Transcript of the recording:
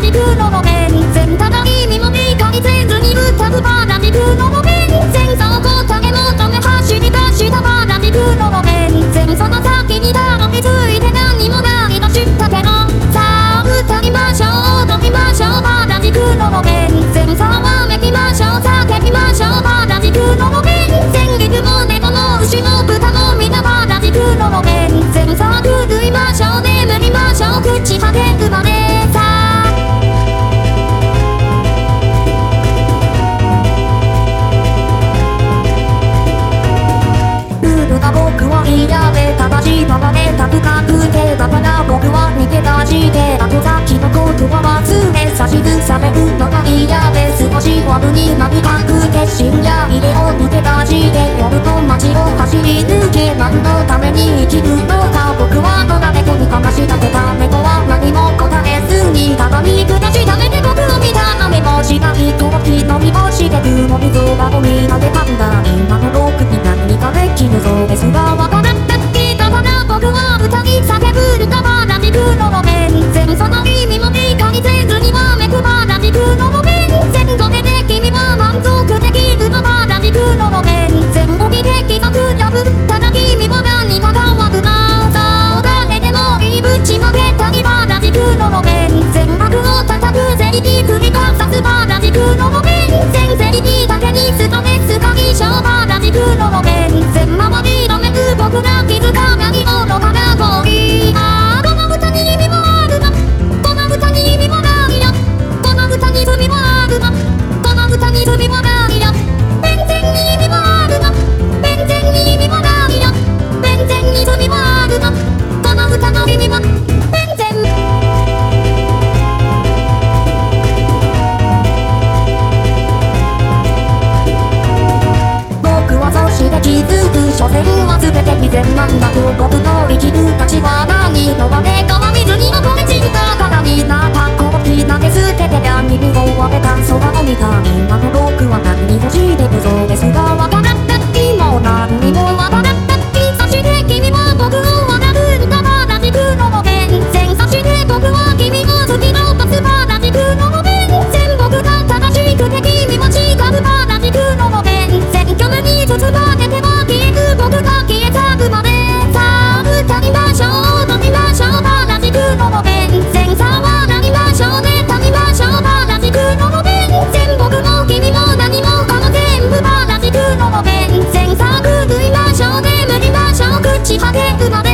ジクの路面線ただ意味も理解せずに歌うパラジクの路面線そこ答え求め走り出したパラジクの路面線その先にたどり着いて何もないと知ったけどさあ歌いましょう踊りましょうパラジクの路面線さあわめきましょう叫びましょうパラジクの路面線リズムでこの牛も豚も皆パラジクの路面線さあくぐりましょう眠りましょう口はけくまで僕は嫌で正しままでたくかくてだから僕は逃げ出して後先のことは忘れ差しずされるのが嫌で少しは無になりたくて深夜入れを抜け出して夜の街を走り抜け何のために生きるのか僕は野良猫にかまし立てた猫は何も答えずにただ見下した目で僕を見た雨もしないと日の見干してるもみぞがゴミが出たんだ今の僕に何かできるそうですがわからなくてたから僕は歌い叫ぶ歌パラジクの路面線その意味も理解せずにわめくパラジクの路面線これで君は満足できるのパラジクの路面線を見て規則破ったら君も何か変わるなそう誰でもいいぶちまけたりパラジクの路面線悪を叩く正義繰り返すパラジクの路面線正義だけにストレス解消パラジクの路面線周りのめく僕が気づかないものから遠いこの歌に意味もあるなこの歌に意味もないよこの歌に罪もあるなこの歌に罪もないよ弁前に意味もあるな弁前に意味もないよ弁前に罪もあるなこの歌の意味も弁前気づく所詮は全て偽善なんだと僕の生きる価値は何のわめかは水に溺れ散ったからになったコーヒー投げ捨てて闇に覆われた空を見た今の僕は何に欲しいで無造ですがわからなくても何にもわからなくてそして君は僕を笑う歌パラジクの路面線そして僕は君を突き落とすパラジクの路面線僕が正しくて君も違うパラジクの路面線虚無に包まれて僕が消えたくまでさあ歌いましょう踊りましょうパラジクの路面線さあ笑いましょう妬みましょうパラジクの路面線僕も君も何もかも全部パラジクの路面線さあくぐりましょう眠りましょう口はけくまで